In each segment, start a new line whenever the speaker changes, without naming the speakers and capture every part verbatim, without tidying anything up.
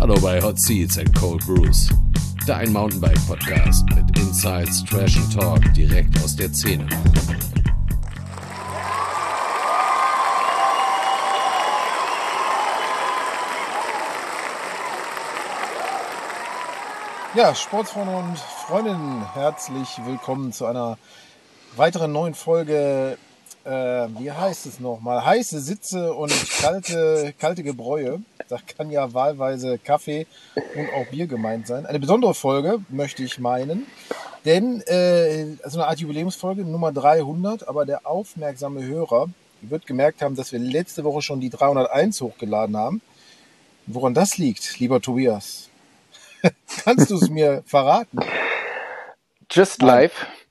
Hallo bei Hot Seats and Cold Brews, dein Mountainbike-Podcast mit Insights, Trash and Talk direkt aus der Szene.
Ja, Sportsfreunde und Freundinnen, herzlich willkommen zu einer weiteren neuen Folge. Äh, wie heißt es nochmal? Heiße Sitze und kalte, kalte Gebräue. Da kann ja wahlweise Kaffee und auch Bier gemeint sein. Eine besondere Folge, möchte ich meinen. Denn, äh, also eine Art Jubiläumsfolge, Nummer dreihundert, aber der aufmerksame Hörer wird gemerkt haben, dass wir letzte Woche schon die dreihunderteins hochgeladen haben. Woran das liegt, lieber Tobias? Kannst du es mir verraten?
Just live.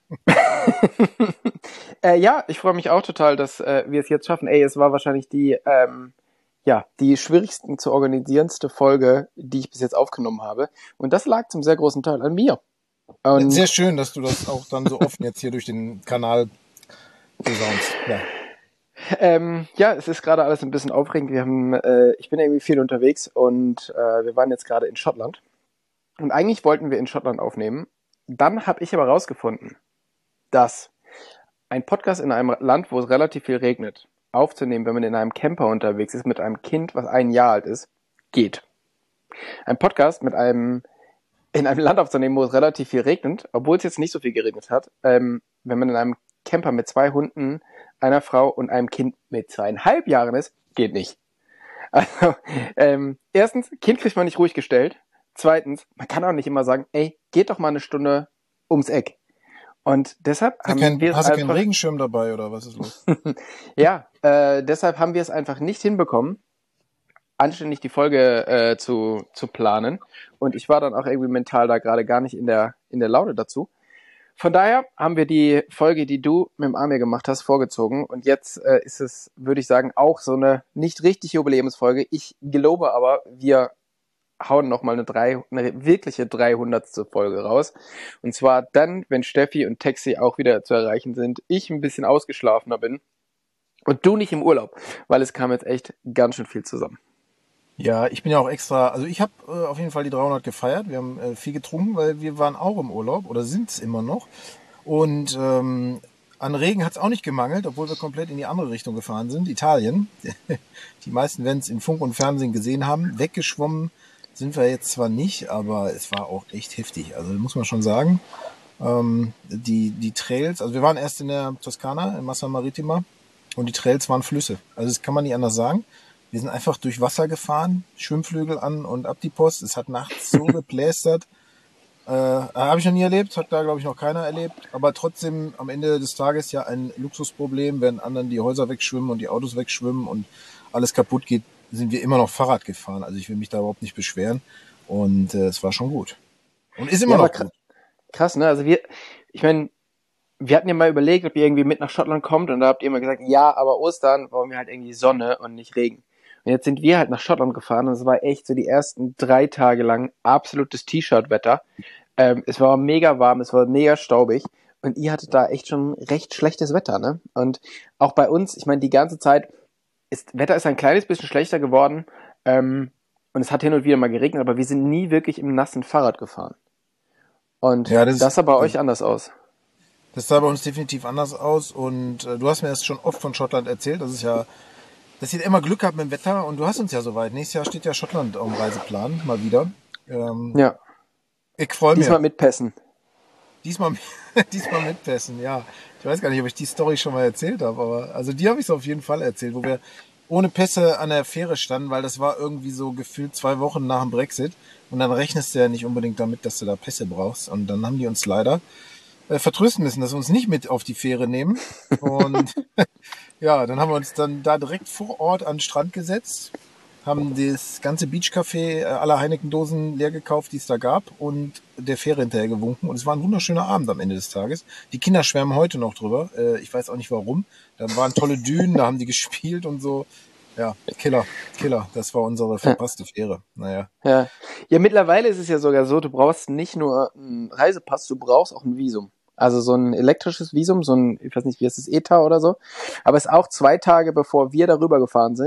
äh, ja, ich freue mich auch total, dass äh, wir es jetzt schaffen. Ey, es war wahrscheinlich die, ähm, ja, die schwierigsten zu organisierendste Folge, die ich bis jetzt aufgenommen habe. Und das lag zum sehr großen Teil an mir. Und
Sehr schön, dass du das auch dann so offen jetzt hier durch den Kanal besaunst. Ja.
Ähm, ja, es ist gerade alles ein bisschen aufregend. Wir haben, äh, ich bin irgendwie viel unterwegs und äh, wir waren jetzt gerade in Schottland. Und eigentlich wollten wir in Schottland aufnehmen. Dann habe ich aber rausgefunden, dass ein Podcast in einem Land, wo es relativ viel regnet, aufzunehmen, wenn man in einem Camper unterwegs ist mit einem Kind, was ein Jahr alt ist, geht. Ein Podcast mit einem in einem Land aufzunehmen, wo es relativ viel regnet, obwohl es jetzt nicht so viel geregnet hat, ähm, wenn man in einem Camper mit zwei Hunden, einer Frau und einem Kind mit zweieinhalb Jahren ist, geht nicht. Also, ähm, erstens, Kind kriegt man nicht ruhig gestellt. Zweitens, man kann auch nicht immer sagen, ey, geht doch mal eine Stunde ums Eck. Und deshalb
Hast
haben
du kein,
wir es
hast du
einfach...
keinen Regenschirm dabei oder was ist los?
ja, äh, deshalb haben wir es einfach nicht hinbekommen, anständig die Folge äh, zu, zu planen. Und ich war dann auch irgendwie mental da gerade gar nicht in der, in der Laune dazu. Von daher haben wir die Folge, die du mit dem Amir gemacht hast, vorgezogen. Und jetzt äh, ist es, würde ich sagen, auch so eine nicht richtig Jubiläumsfolge. Ich glaube aber, wir hauen nochmal eine, drei, eine wirkliche dreihundertste Folge raus. Und zwar dann, wenn Steffi und Texi auch wieder zu erreichen sind, ich ein bisschen ausgeschlafener bin und du nicht im Urlaub, weil es kam jetzt echt ganz schön viel zusammen.
Ja, ich bin ja auch extra, also ich habe äh, auf jeden Fall die dreihundert gefeiert. Wir haben äh, viel getrunken, weil wir waren auch im Urlaub oder sind es immer noch. Und ähm, an Regen hat es auch nicht gemangelt, obwohl wir komplett in die andere Richtung gefahren sind. Italien. Die meisten werden es in Funk und Fernsehen gesehen haben. Weggeschwommen sind wir jetzt zwar nicht, aber es war auch echt heftig. Also muss man schon sagen. Ähm, die, die Trails, also wir waren erst in der Toskana, in Massa Marittima, und die Trails waren Flüsse. Also das kann man nicht anders sagen. Wir sind einfach durch Wasser gefahren, Schwimmflügel an und ab die Post. Es hat nachts so geplästert. Äh, habe ich noch nie erlebt, hat da glaube ich noch keiner erlebt. Aber trotzdem am Ende des Tages ja ein Luxusproblem, wenn anderen die Häuser wegschwimmen und die Autos wegschwimmen und alles kaputt geht, sind wir immer noch Fahrrad gefahren. Also ich will mich da überhaupt nicht beschweren. Und äh, es war schon gut. Und ist immer
Ja,
noch
aber
gut.
krass, ne? Also wir, ich meine, wir hatten ja mal überlegt, ob ihr irgendwie mit nach Schottland kommt und da habt ihr immer gesagt, ja, aber Ostern wollen wir halt irgendwie Sonne und nicht Regen. Und jetzt sind wir halt nach Schottland gefahren und es war echt so die ersten drei Tage lang absolutes T-Shirt-Wetter. Ähm, es war mega warm, es war mega staubig und ihr hattet da echt schon recht schlechtes Wetter, ne? Und auch bei uns, ich meine, die ganze Zeit, ist, Wetter ist ein kleines bisschen schlechter geworden ähm, und es hat hin und wieder mal geregnet, aber wir sind nie wirklich im nassen Fahrrad gefahren. Und
Ja, das,
das sah bei euch anders aus.
das sah bei uns definitiv anders aus. Und äh, du hast mir das schon oft von Schottland erzählt. Das ist ja, dass ihr immer Glück habt mit dem Wetter. Und du hast uns ja soweit. Nächstes Jahr steht ja Schottland auf dem Reiseplan, mal wieder. Ähm,
Ja,
ich freue mich.
diesmal mit Pässen.
Diesmal, diesmal mitpessen, ja. Ich weiß gar nicht, ob ich die Story schon mal erzählt habe, aber also die habe ich auf jeden Fall erzählt, wo wir ohne Pässe an der Fähre standen, weil das war irgendwie so gefühlt zwei Wochen nach dem Brexit und dann rechnest du ja nicht unbedingt damit, dass du da Pässe brauchst und dann haben die uns leider äh, vertrösten müssen, dass wir uns nicht mit auf die Fähre nehmen und ja, dann haben wir uns dann da direkt vor Ort an den Strand gesetzt, haben das ganze Beachcafé, äh, alle Heineken-Dosen leer gekauft, die es da gab und der Fähre hinterher gewunken. Und es war ein wunderschöner Abend am Ende des Tages. Die Kinder schwärmen heute noch drüber. Äh, ich weiß auch nicht warum. Da waren tolle Dünen, da haben die gespielt und so. Ja, Killer, Killer. Das war unsere verpasste Fähre. Naja.
Ja. Ja, mittlerweile ist es ja sogar so, du brauchst nicht nur einen Reisepass, du brauchst auch ein Visum. Also so ein elektrisches Visum, so ein, ich weiß nicht, wie heißt das, E T A oder so. Aber es ist auch zwei Tage, bevor wir darüber gefahren sind,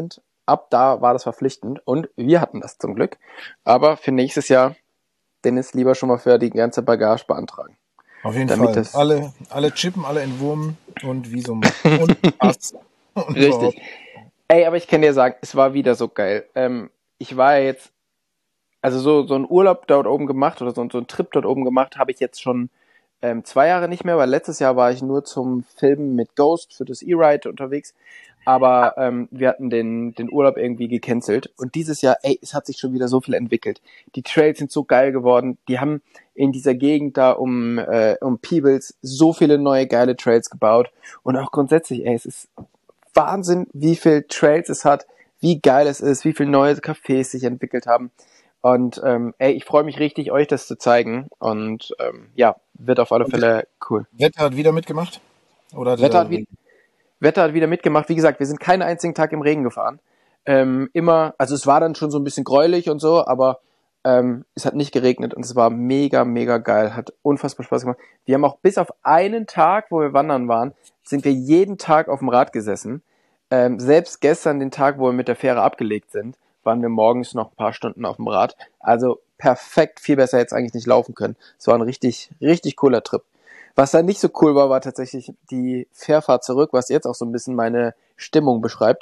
ab da war das verpflichtend und wir hatten das zum Glück. Aber für nächstes Jahr, Dennis, lieber schon mal für die ganze Bagage beantragen.
Auf jeden
Damit
Fall.
das-
Alle, alle chippen, alle entwurmen und Visum und Pass. Und
Richtig.
überhaupt.
Ey, aber ich kann dir sagen, es war wieder so geil. Ähm, ich war ja jetzt, also so, so einen Urlaub dort oben gemacht oder so, so einen Trip dort oben gemacht, habe ich jetzt schon ähm, zwei Jahre nicht mehr, weil letztes Jahr war ich nur zum Filmen mit Ghost für das E-Ride unterwegs. Aber ähm, wir hatten den, den Urlaub irgendwie gecancelt. Und dieses Jahr, ey, es hat sich schon wieder so viel entwickelt. Die Trails sind so geil geworden. Die haben in dieser Gegend da um, äh, um Peebles so viele neue geile Trails gebaut. Und auch grundsätzlich, ey, es ist Wahnsinn, wie viel Trails es hat, wie geil es ist, wie viele neue Cafés sich entwickelt haben. Und ähm, ey, ich freue mich richtig, euch das zu zeigen. Und ähm, ja, wird auf alle
Und
Fälle cool.
Wetter hat wieder mitgemacht? Oder hatte
Wetter
da-
hat, wie, Wetter hat wieder mitgemacht. Wie gesagt, wir sind keinen einzigen Tag im Regen gefahren. Ähm, immer, also es war dann schon so ein bisschen gräulich und so, aber ähm, es hat nicht geregnet und es war mega, mega geil. Hat unfassbar Spaß gemacht. Wir haben auch bis auf einen Tag, wo wir wandern waren, sind wir jeden Tag auf dem Rad gesessen. Ähm, selbst gestern, den Tag, wo wir mit der Fähre abgelegt sind, waren wir morgens noch ein paar Stunden auf dem Rad. Also perfekt, viel besser jetzt eigentlich nicht laufen können. Es war ein richtig, richtig cooler Trip. Was dann nicht so cool war, war tatsächlich die Fährfahrt zurück, was jetzt auch so ein bisschen meine Stimmung beschreibt.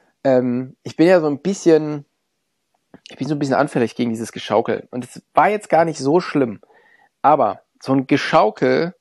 Ähm, ich bin ja so ein bisschen, ich bin so ein bisschen anfällig gegen dieses Geschaukel. Und es war jetzt gar nicht so schlimm. Aber so ein Geschaukel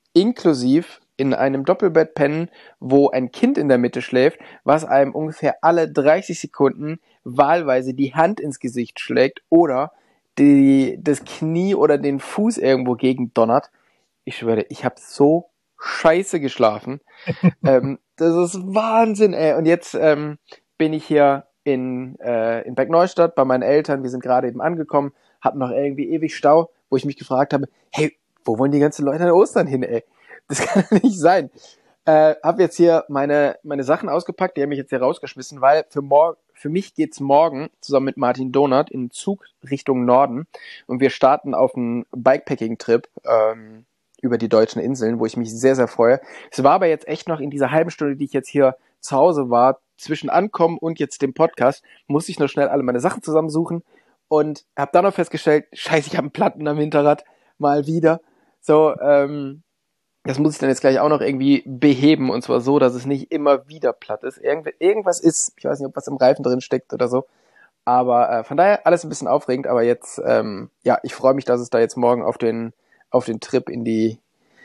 inklusiv in einem Doppelbett pennen, wo ein Kind in der Mitte schläft, was einem ungefähr alle dreißig Sekunden wahlweise die Hand ins Gesicht schlägt oder die, das Knie oder den Fuß irgendwo gegen donnert. Ich schwöre, ich habe so scheiße geschlafen. ähm, das ist Wahnsinn, ey. Und jetzt ähm, bin ich hier in, äh, in Bergneustadt bei meinen Eltern. Wir sind gerade eben angekommen, hatten noch irgendwie ewig Stau, wo ich mich gefragt habe, hey, wo wollen die ganzen Leute an Ostern hin, ey? Das kann doch nicht sein. Äh, hab jetzt hier meine, meine Sachen ausgepackt, die haben mich jetzt hier rausgeschmissen, weil für, mor- für mich geht's morgen zusammen mit Martin Donat in den Zug Richtung Norden und wir starten auf einen Bikepacking-Trip ähm, über die deutschen Inseln, wo ich mich sehr, sehr freue. Es war aber jetzt echt noch in dieser halben Stunde, die ich jetzt hier zu Hause war, zwischen Ankommen und jetzt dem Podcast, musste ich noch schnell alle meine Sachen zusammensuchen und habe dann noch festgestellt, scheiße, ich habe einen Platten am Hinterrad, mal wieder. So, ähm, das muss ich dann jetzt gleich auch noch irgendwie beheben und zwar so, dass es nicht immer wieder platt ist. Irgendw- irgendwas ist, ich weiß nicht, ob was im Reifen drin steckt oder so, aber äh, von daher alles ein bisschen aufregend, aber jetzt, ähm, ja, ich freue mich, dass es da jetzt morgen auf den auf den Trip in die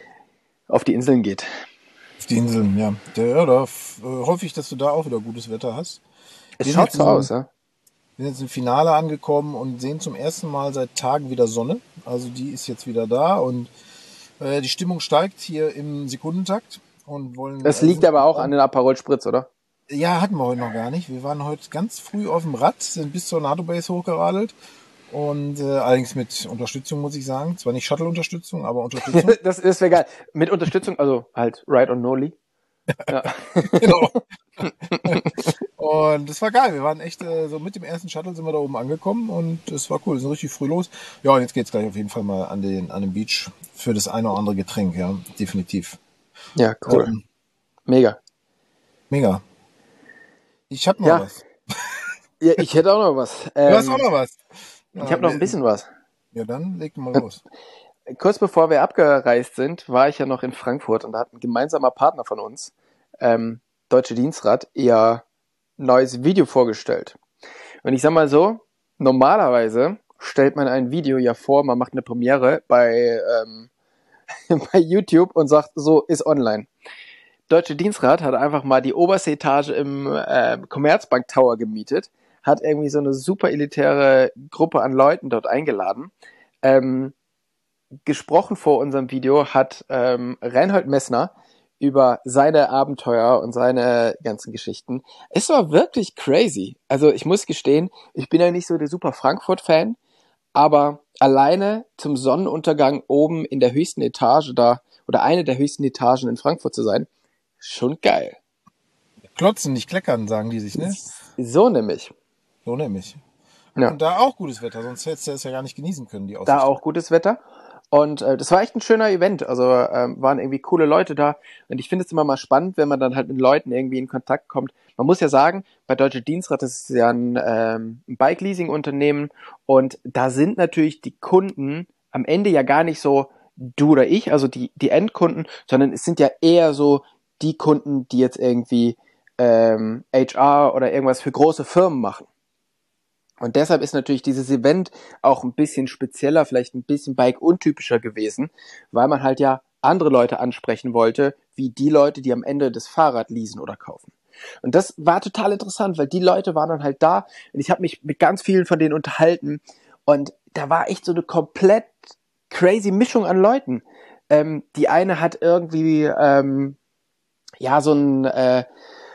auf die Inseln geht.
Auf die Inseln, ja. Der, ja, da f- äh, hoffe ich, dass du da auch wieder gutes Wetter hast.
Es
Wir
schaut
sind
so
im-
aus, ja.
Wir sind jetzt im Finale angekommen und sehen zum ersten Mal seit Tagen wieder Sonne. Also die ist jetzt wieder da und äh, die Stimmung steigt hier im Sekundentakt. Und wollen,
Das
äh,
liegt
sind-
aber auch an den Aperol Spritz, oder?
Ja, hatten wir heute noch gar nicht. Wir waren heute ganz früh auf dem Rad, sind bis zur NATO-Base hochgeradelt. Und äh, allerdings mit Unterstützung, muss ich sagen. Zwar nicht Shuttle-Unterstützung, aber Unterstützung.
Das, das wäre geil. Mit Unterstützung, also halt Ride on Noli. Ja.
Genau. Und das war geil. Wir waren echt äh, so mit dem ersten Shuttle sind wir da oben angekommen und es war cool. Wir sind richtig früh los. Ja, und jetzt geht's gleich auf jeden Fall mal an den an den Beach für das eine oder andere Getränk, ja, definitiv.
Ja, cool.
Ähm,
Mega.
mega. Ich hab noch
Ja.
was.
Ja, ich hätte auch noch was.
Du hast
Ähm,
auch noch was.
ich habe noch ein bisschen was.
Ja, dann leg mal los.
Kurz bevor wir abgereist sind, war ich ja noch in Frankfurt und da hat ein gemeinsamer Partner von uns, ähm, Deutsche Dienstrat, ihr neues Video vorgestellt. Und ich sag mal so, normalerweise stellt man ein Video ja vor, man macht eine Premiere bei, ähm, bei YouTube und sagt, so, ist online. Deutsche Dienstrat hat einfach mal die oberste Etage im äh, Commerzbank Tower gemietet, hat irgendwie so eine super elitäre Gruppe an Leuten dort eingeladen. Ähm, gesprochen vor unserem Video hat ähm, Reinhold Messner über seine Abenteuer und seine ganzen Geschichten. Es war wirklich crazy. Also ich muss gestehen, ich bin ja nicht so der super Frankfurt-Fan, aber alleine zum Sonnenuntergang oben in der höchsten Etage da oder eine der höchsten Etagen in Frankfurt zu sein, schon geil.
Klotzen, nicht kleckern, sagen die sich, ne?
So nämlich.
So nämlich.
Ja.
Und da auch gutes Wetter, sonst hättest du es ja gar nicht genießen können, die Aussicht.
Da auch gutes Wetter. Und äh, das war echt ein schöner Event. Also ähm, waren irgendwie coole Leute da. Und ich finde es immer mal spannend, wenn man dann halt mit Leuten irgendwie in Kontakt kommt. Man muss ja sagen, bei Deutsche Dienstrat, das ist ja ein, ähm, ein Bike-Leasing-Unternehmen. Und da sind natürlich die Kunden am Ende ja gar nicht so du oder ich, also die, die Endkunden, sondern es sind ja eher so die Kunden, die jetzt irgendwie ähm, H R oder irgendwas für große Firmen machen. Und deshalb ist natürlich dieses Event auch ein bisschen spezieller, vielleicht ein bisschen Bike-untypischer gewesen, weil man halt ja andere Leute ansprechen wollte, wie die Leute, die am Ende das Fahrrad leasen oder kaufen. Und das war total interessant, weil die Leute waren dann halt da und ich habe mich mit ganz vielen von denen unterhalten und da war echt so eine komplett crazy Mischung an Leuten. Ähm, die eine hat irgendwie ähm, ja so ein äh,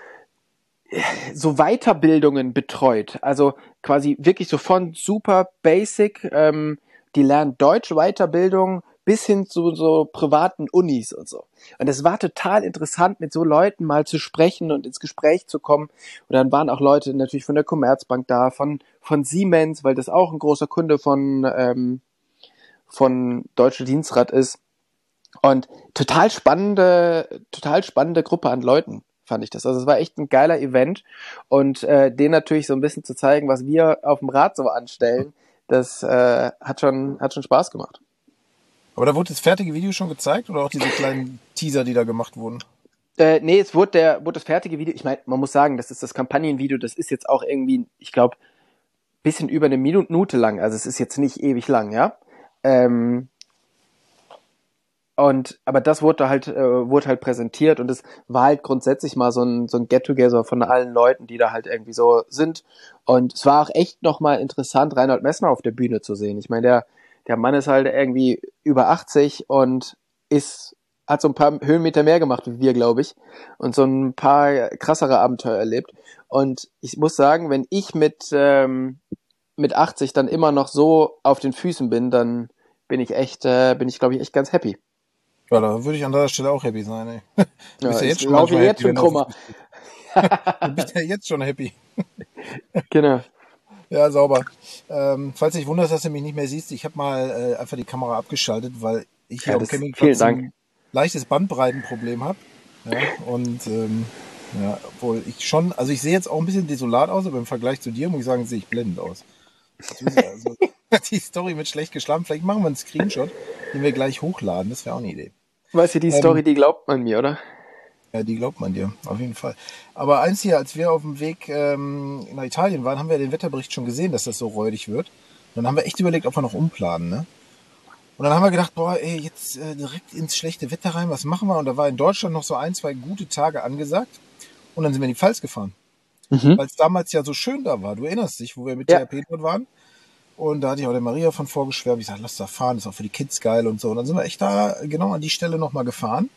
so Weiterbildungen betreut, also quasi wirklich so von super basic, ähm, die lernen Deutsch Weiterbildung bis hin zu so privaten Unis und so. Und es war total interessant, mit so Leuten mal zu sprechen und ins Gespräch zu kommen. Und dann waren auch Leute natürlich von der Commerzbank da, von von Siemens, weil das auch ein großer Kunde von ähm, von Deutsche Dienstrat ist. Und total spannende, total spannende Gruppe an Leuten, fand ich das. Also es war echt ein geiler Event und äh, denen natürlich so ein bisschen zu zeigen, was wir auf dem Rad so anstellen, das äh, hat schon hat schon Spaß gemacht.
Aber da wurde das fertige Video schon gezeigt oder auch diese kleinen Teaser, die da gemacht wurden?
Äh, nee, es wurde der wurde das fertige Video. Ich meine, man muss sagen, das ist das Kampagnenvideo. Das ist jetzt auch irgendwie, ich glaube, bisschen über eine Minute lang. Also es ist jetzt nicht ewig lang, ja. Ähm, Und aber das wurde halt äh, wurde halt präsentiert und es war halt grundsätzlich mal so ein so ein Get-Together von allen Leuten, die da halt irgendwie so sind. Und es war auch echt nochmal interessant, Reinhold Messner auf der Bühne zu sehen. Ich meine, der der Mann ist halt irgendwie über achtzig und ist hat so ein paar Höhenmeter mehr gemacht wie wir, glaube ich, und so ein paar krassere Abenteuer erlebt. Und ich muss sagen, wenn ich mit ähm, mit achtzig dann immer noch so auf den Füßen bin, dann bin ich echt äh, bin ich glaube ich echt ganz happy.
Ja, da würde ich an der Stelle auch happy sein, ey. Du
Ja,
bist ja
ich
jetzt schon
laufe
manchmal
jetzt
happy,
schon
wenn du auf
Kummer.
Du bist ja jetzt schon happy.
Genau.
Ja, sauber. Ähm, falls du dich wunderst, dass du mich nicht mehr siehst, ich habe mal äh, einfach die Kamera abgeschaltet, weil ich hier
Ja,
am
das,
Campingplatz
vielen Dank.
ein leichtes Bandbreitenproblem habe. Ja, und ähm, ja, obwohl ich schon, also ich sehe jetzt auch ein bisschen desolat aus, aber im Vergleich zu dir muss ich sagen, sehe ich blendend aus. Also, die Story mit schlecht geschlafen, vielleicht machen wir einen Screenshot, den wir gleich hochladen, das wäre auch eine Idee.
Weißt du, die
Ähm,
Story, die glaubt man mir, oder?
Ja, die glaubt man dir, auf jeden Fall. Aber eins hier, als wir auf dem Weg ähm, nach Italien waren, haben wir den Wetterbericht schon gesehen, dass das so räudig wird. Und dann haben wir echt überlegt, ob wir noch umplanen, ne? Und dann haben wir gedacht, boah, ey, jetzt äh, direkt ins schlechte Wetter rein, was machen wir? Und da war in Deutschland noch so ein, zwei gute Tage angesagt. Und dann sind wir in die Pfalz gefahren.
Mhm.
Weil es damals ja so schön da war. Du erinnerst dich, wo wir mit
Ja.
T H P dort waren. Und da hatte ich auch der Maria von vorgeschwärmt. Ich sagte, lass da fahren, ist auch für die Kids geil und so. Und dann sind wir echt da genau an die Stelle nochmal gefahren.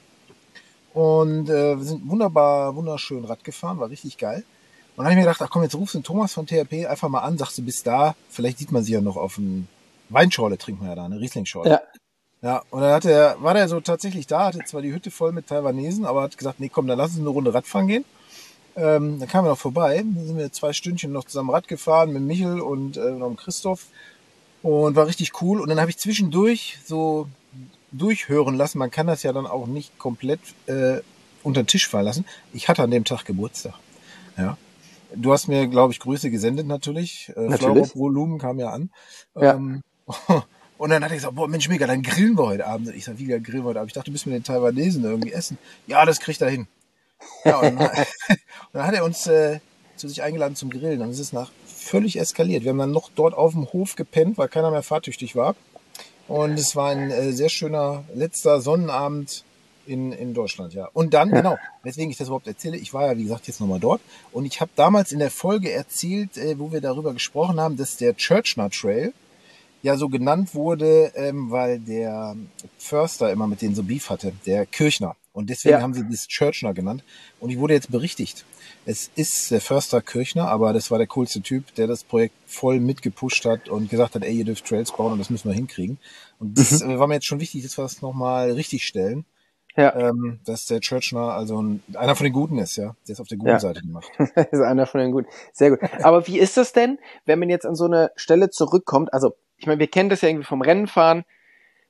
Und äh, wir sind wunderbar, wunderschön Rad gefahren, war richtig geil. Und dann habe ich mir gedacht, ach komm, jetzt rufst du den Thomas von T H P einfach mal an, sagst du, bis da, vielleicht sieht man sie ja noch auf dem Weinschorle, trinkt man ja da, eine Riesling-Schorle.
Ja.
Ja, und dann hat er, war der so tatsächlich da, hatte zwar die Hütte voll mit Taiwanesen, aber hat gesagt, nee, komm, dann lass uns eine Runde Radfahren gehen. Ähm, dann kamen wir noch vorbei, dann sind wir zwei Stündchen noch zusammen Rad gefahren mit Michel und äh, noch mit Christoph und war richtig cool. Und dann habe ich zwischendurch so durchhören lassen, man kann das ja dann auch nicht komplett äh, unter den Tisch fallen lassen. Ich hatte an dem Tag Geburtstag. Ja. Du hast mir, glaube ich, Grüße gesendet natürlich. Äh,
Natürlich.
Volumen kam ja an.
Ja.
Ähm, und dann hatte ich gesagt, boah, Mensch, mega, dann grillen wir heute Abend. Ich sag, wie grillen wir heute Abend? Ich dachte, du bist mit den Taiwanesen irgendwie essen. Ja, das kriegt er hin. Ja, und dann, und dann hat er uns äh, zu sich eingeladen zum Grillen. Und es ist nach völlig eskaliert. Wir haben dann noch dort auf dem Hof gepennt, weil keiner mehr fahrtüchtig war. Und es war ein äh, sehr schöner letzter Sonnenabend in, in Deutschland, ja. Und dann, genau, weswegen ich das überhaupt erzähle, ich war ja, wie gesagt, jetzt nochmal dort. Und ich habe damals in der Folge erzählt, äh, wo wir darüber gesprochen haben, dass der Churchner Trail ja so genannt wurde, ähm, weil der Förster immer mit denen so Beef hatte, der Kirchner. Und deswegen
Ja.
haben sie das Churchner genannt. Und ich wurde jetzt berichtigt. Es ist der Förster Kirchner, aber das war der coolste Typ, der das Projekt voll mitgepusht hat und gesagt hat, ey, ihr dürft Trails bauen und das müssen wir hinkriegen. Und das
Mhm.
war mir jetzt schon wichtig, dass wir das nochmal richtig stellen.
Ja.
Ähm, dass der Churchner also ein, einer von den Guten ist, ja. Der ist auf der guten
Ja.
Seite gemacht.
Das ist einer von den guten. Sehr gut. Aber wie ist das denn, wenn man jetzt an so eine Stelle zurückkommt? Also, ich meine, wir kennen das ja irgendwie vom Rennenfahren.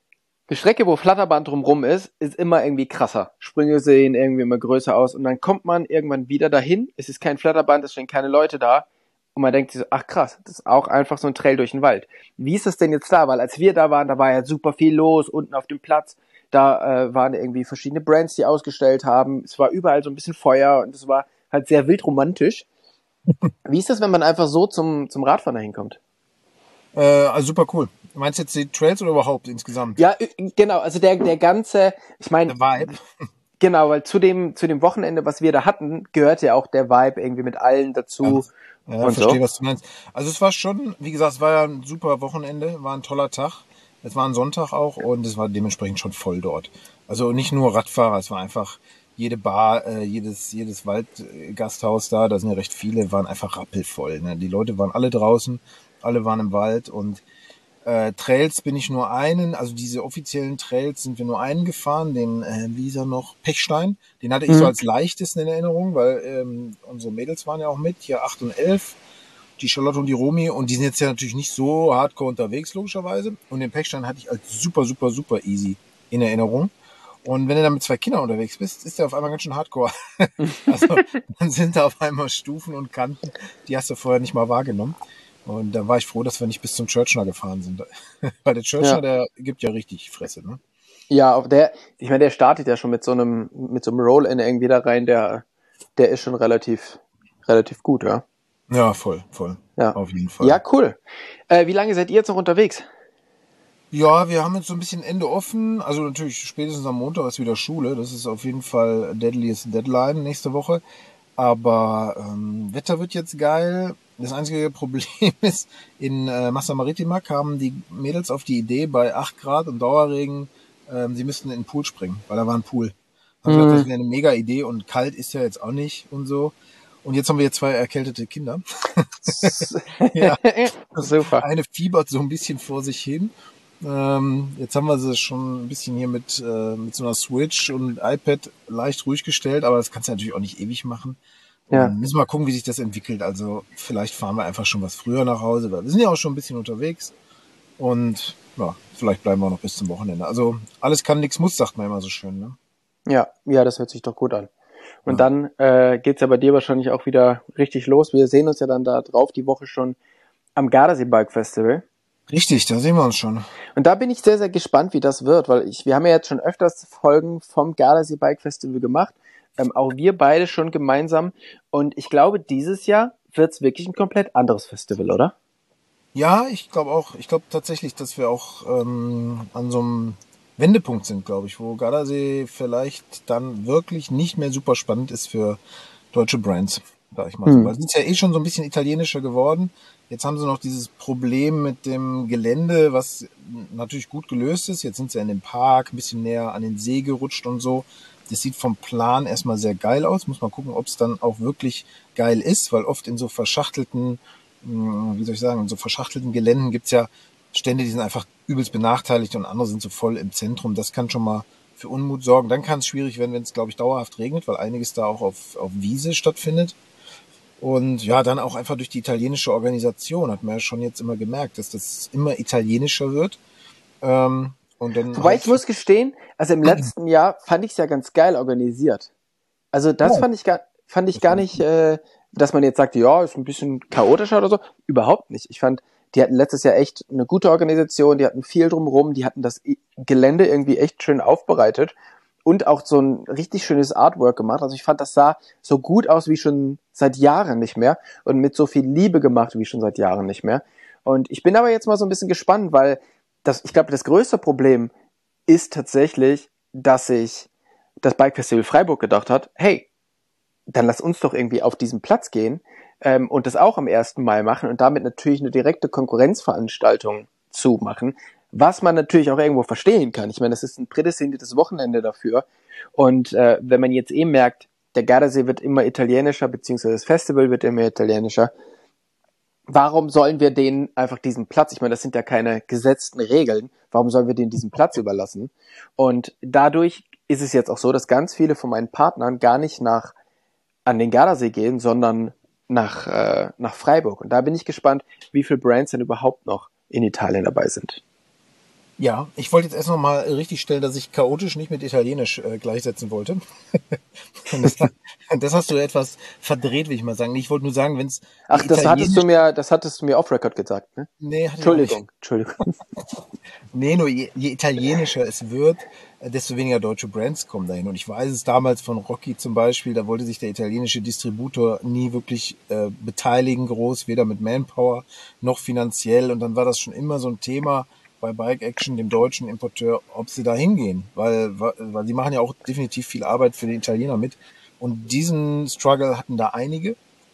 die Strecke, wo Flatterband drumrum ist, ist immer irgendwie krasser. Sprünge sehen irgendwie immer größer aus und dann kommt man irgendwann wieder dahin. Es ist kein Flatterband, es stehen keine Leute da. Und man denkt sich so, ach krass, das ist auch einfach so ein Trail durch den Wald. Wie ist das denn jetzt da? Weil als wir da waren, da war ja super viel los, unten auf dem Platz. Da äh, waren irgendwie verschiedene Brands, die ausgestellt haben. Es war überall so ein bisschen Feuer und es war halt sehr wild romantisch. Wie ist das, wenn man einfach so zum, zum Radfahren dahin kommt?
Äh, also super cool. Meinst du jetzt die Trails oder überhaupt insgesamt?
Ja, genau, also der, der ganze, ich meine,
Der Vibe.
genau, weil zu dem, zu dem Wochenende, was wir da hatten, gehört ja auch der Vibe irgendwie mit allen dazu.
Ja, ja
und
verstehe,
so.
was du meinst. Also es war schon, wie gesagt, es war ja ein super Wochenende, war ein toller Tag. Es war ein Sonntag auch und es war dementsprechend schon voll dort. Also nicht nur Radfahrer, es war einfach jede Bar, äh, jedes, jedes Waldgasthaus da, da sind ja recht viele, waren einfach rappelvoll. Ne? Die Leute waren alle draußen, alle waren im Wald und Äh, Trails bin ich nur einen, also diese offiziellen Trails sind wir nur einen gefahren, den, äh, wie hieß er noch, Pechstein. Den hatte ich
Mhm.
so als leichtesten in Erinnerung, weil ähm, unsere Mädels waren ja auch mit, hier acht und elf, die Charlotte und die Romy, und die sind jetzt ja natürlich nicht so hardcore unterwegs, logischerweise. Und den Pechstein hatte ich als super, super, super easy in Erinnerung. Und wenn du dann mit zwei Kindern unterwegs bist, ist der auf einmal ganz schön hardcore. Also dann sind da auf einmal Stufen und Kanten, die hast du vorher nicht mal wahrgenommen. Und da war ich froh, dass wir nicht bis zum Churchner gefahren sind. Weil der Churchner,
Ja.
der gibt ja richtig Fresse, ne?
Ja, auf der, ich meine, der startet ja schon mit so einem, mit so einem Roll-In irgendwie da rein, der, der ist schon relativ, relativ gut, ja.
Ja, voll, voll.
Ja.
Auf jeden Fall.
Ja, cool. Äh, wie lange seid ihr jetzt noch unterwegs?
Ja, wir haben jetzt so ein bisschen Ende offen. Also natürlich spätestens am Montag ist wieder Schule. Das ist auf jeden Fall Deadliest Deadline nächste Woche. Aber ähm, Wetter wird jetzt geil. Das einzige Problem ist, in äh, Massa Maritima kamen die Mädels auf die Idee, bei acht Grad und Dauerregen, ähm, sie müssten in den Pool springen, weil da war ein Pool. Haben
Mhm.
gesagt, das wäre eine mega Idee und kalt ist ja jetzt auch nicht und so. Und jetzt haben wir jetzt zwei erkältete Kinder. Ja.
Super.
Eine fiebert so ein bisschen vor sich hin. Ähm, jetzt haben wir sie schon ein bisschen hier mit, äh, mit so einer Switch und iPad leicht ruhig gestellt, aber das kannst du natürlich auch nicht ewig machen.
Ja.
Und müssen wir mal gucken, wie sich das entwickelt. Also vielleicht fahren wir einfach schon was früher nach Hause, weil wir sind ja auch schon ein bisschen unterwegs. Und ja, vielleicht bleiben wir noch bis zum Wochenende. Also alles kann, nichts muss, sagt man immer so schön. Ne?
Ja, ja, das hört sich doch gut an. Und
Ja.
dann äh, geht's ja bei dir wahrscheinlich auch wieder richtig los. Wir sehen uns ja dann da drauf die Woche schon am Gardasee Bike Festival.
Richtig, da sehen wir uns schon.
Und da bin ich sehr, sehr gespannt, wie das wird, weil ich, wir haben ja jetzt schon öfters Folgen vom Gardasee Bike Festival gemacht. Ähm, auch wir beide schon gemeinsam. Und ich glaube, dieses Jahr wird's wirklich ein komplett anderes Festival, oder?
Ja, ich glaube auch. Ich glaube tatsächlich, dass wir auch ähm, an so einem Wendepunkt sind, glaube ich, wo Gardasee vielleicht dann wirklich nicht mehr super spannend ist für deutsche Brands, sag ich mal so.
Hm.
Weil es ist ja eh schon so ein bisschen italienischer geworden. Jetzt haben sie noch dieses Problem mit dem Gelände, was natürlich gut gelöst ist. Jetzt sind sie in dem Park ein bisschen näher an den See gerutscht und so. Das sieht vom Plan erstmal sehr geil aus. Muss mal gucken, ob es dann auch wirklich geil ist, weil oft in so verschachtelten, mh, wie soll ich sagen, in so verschachtelten Geländen gibt's ja Stände, die sind einfach übelst benachteiligt und andere sind so voll im Zentrum. Das kann schon mal für Unmut sorgen. Dann kann es schwierig werden, wenn es, glaube ich, dauerhaft regnet, weil einiges da auch auf, auf Wiese stattfindet. Und ja, dann auch einfach durch die italienische Organisation hat man ja schon jetzt immer gemerkt, dass das immer italienischer wird. Ähm, und dann
Wobei
halt
ich muss gestehen, also im letzten Jahr fand ich es ja ganz geil organisiert. Also das
Ja.
fand ich gar, fand ich gar nicht, äh, dass man jetzt sagt, ja, ist ein bisschen chaotischer oder so. Überhaupt nicht. Ich fand, die hatten letztes Jahr echt eine gute Organisation, die hatten viel drumherum, die hatten das I- Gelände irgendwie echt schön aufbereitet und auch so ein richtig schönes Artwork gemacht. Also ich fand, das sah so gut aus wie schon seit Jahren nicht mehr und mit so viel Liebe gemacht wie schon seit Jahren nicht mehr. Und ich bin aber jetzt mal so ein bisschen gespannt, weil das, ich glaube, das größte Problem ist tatsächlich, dass sich das Bike Festival Freiburg gedacht hat, hey, dann lass uns doch irgendwie auf diesen Platz gehen ähm, und das auch am ersten Mai machen und damit natürlich eine direkte Konkurrenzveranstaltung zu machen, was man natürlich auch irgendwo verstehen kann. Ich meine, das ist ein prädestiniertes Wochenende dafür. Und äh, wenn man jetzt eben merkt, der Gardasee wird immer italienischer, beziehungsweise das Festival wird immer italienischer, warum sollen wir denen einfach diesen Platz, ich meine, das sind ja keine gesetzten Regeln, warum sollen wir denen diesen Platz überlassen? Und dadurch ist es jetzt auch so, dass ganz viele von meinen Partnern gar nicht nach an den Gardasee gehen, sondern nach, äh, nach Freiburg. Und da bin ich gespannt, wie viele Brands denn überhaupt noch in Italien dabei sind.
Ja, ich wollte jetzt erst noch mal richtig stellen, dass ich chaotisch nicht mit italienisch äh, gleichsetzen wollte. Und das, das hast du etwas verdreht, will ich mal sagen. Ich wollte nur sagen, wenn es
Ach, das hattest du mir, das hattest du mir off Record gesagt, ne?
Nee, hatte ich auch nicht.
Entschuldigung, Entschuldigung.
Nee, nur je, je italienischer es wird, äh, desto weniger deutsche Brands kommen dahin. Und ich weiß es damals von Rocky zum Beispiel, da wollte sich der italienische Distributor nie wirklich äh, beteiligen, groß, weder mit Manpower noch finanziell. Und dann war das schon immer so ein Thema bei Bike Action, dem deutschen Importeur, ob sie da hingehen. Weil, weil die machen ja auch definitiv viel Arbeit für die Italiener mit. Und diesen Struggle hatten da einige.